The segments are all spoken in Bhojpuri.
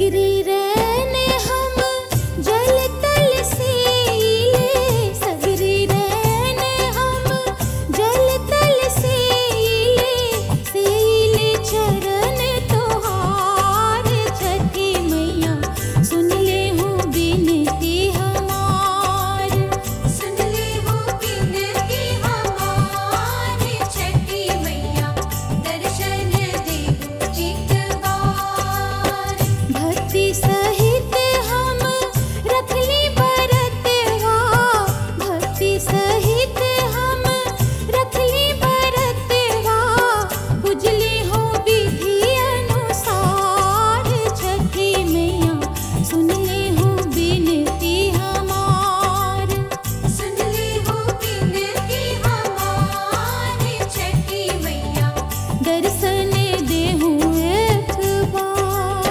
सगरी रहने हम जल तल से ले, सगरी रहने हम जल तल से ले चरण तोहार। छठी मैया सुन ले हो बिनती हमार, सुन ले हो बिनती हमार। छठी मैया दर्शन देहु एक बार। भक्ति सहित हम रखली बरतवा, भक्ति सहित हम रखली बरतवा। उजली हो विधि अनुसार, छठी मैया सुन ले हो बिनती हमार, सुन ले हो बिनती हमार। छठी मैया दर्शन देहु एक बार।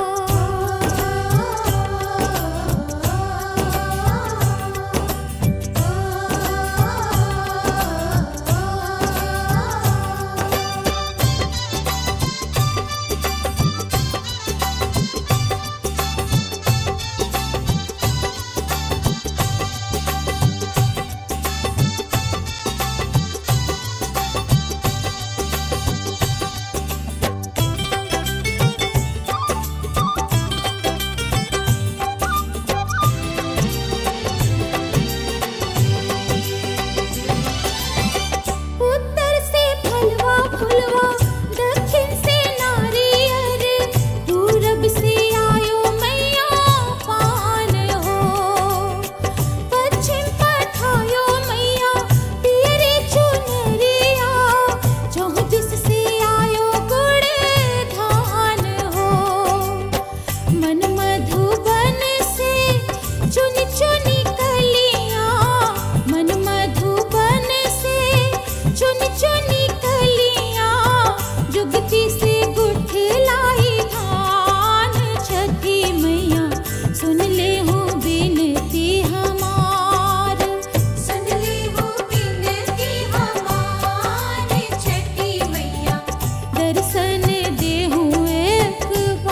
उत्तर से फलवा फुलवा, दक्षिण से नारियर, पूरब से आयो मैया पान हो। पश्चिम पठायो मैया पियरे चुनरिया, चौदिस से आयो गुड़ धान हो। मन मधुबन से चुनी चुनी कलियां, मन मधुबन से चुनी चुनी कलियां, जुगती से गुठलाई धान। छठी मैया सुन ले हो बिनती हमार, सुन ले हो बिनती हमार। छठी मैया दर्शन देहु एक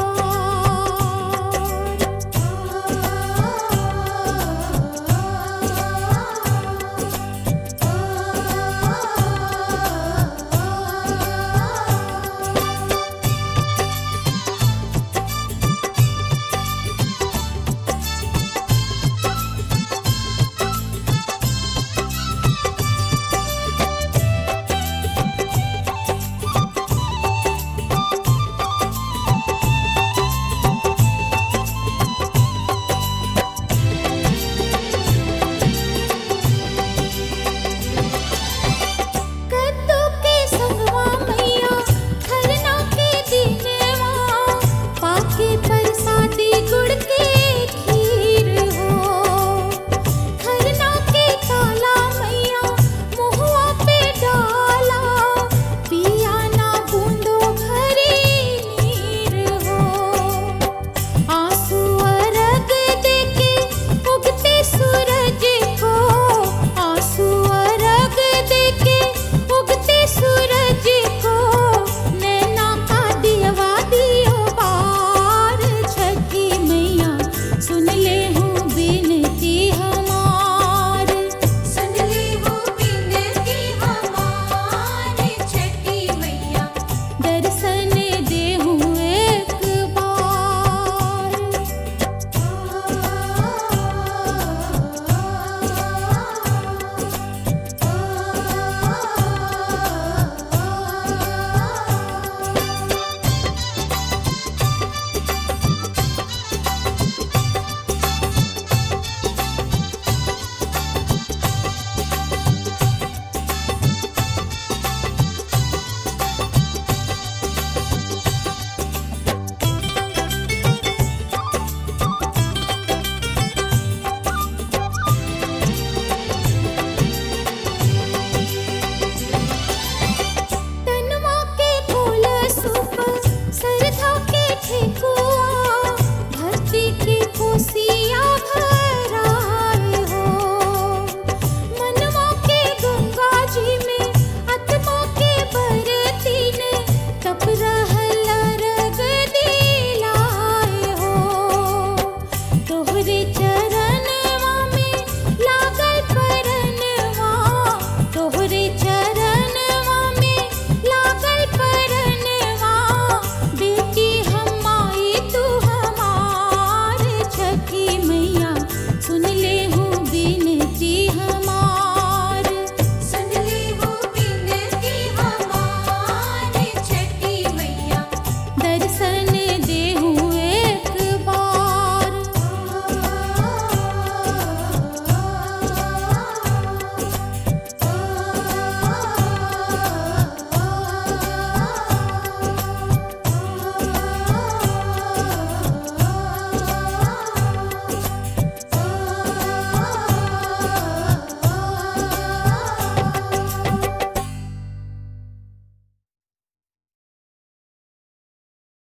कद्दू के संगवा मैया खरना के दिनवा, पाके परसादी गुड़ के खीर हो। खरना के काला मैया मुहुआ पे डाला, पिया ना बूंदो भरी नीर हो। आंसू अर्घ देके उगते सूरज को, आंसू अर्घ देके उगते सूरज को, नैना का दियवा दियो बार। छठी मैया सुन ले हो बिनती हमार, सुन ले हो बिनती हमार। छठी मैया दर्शन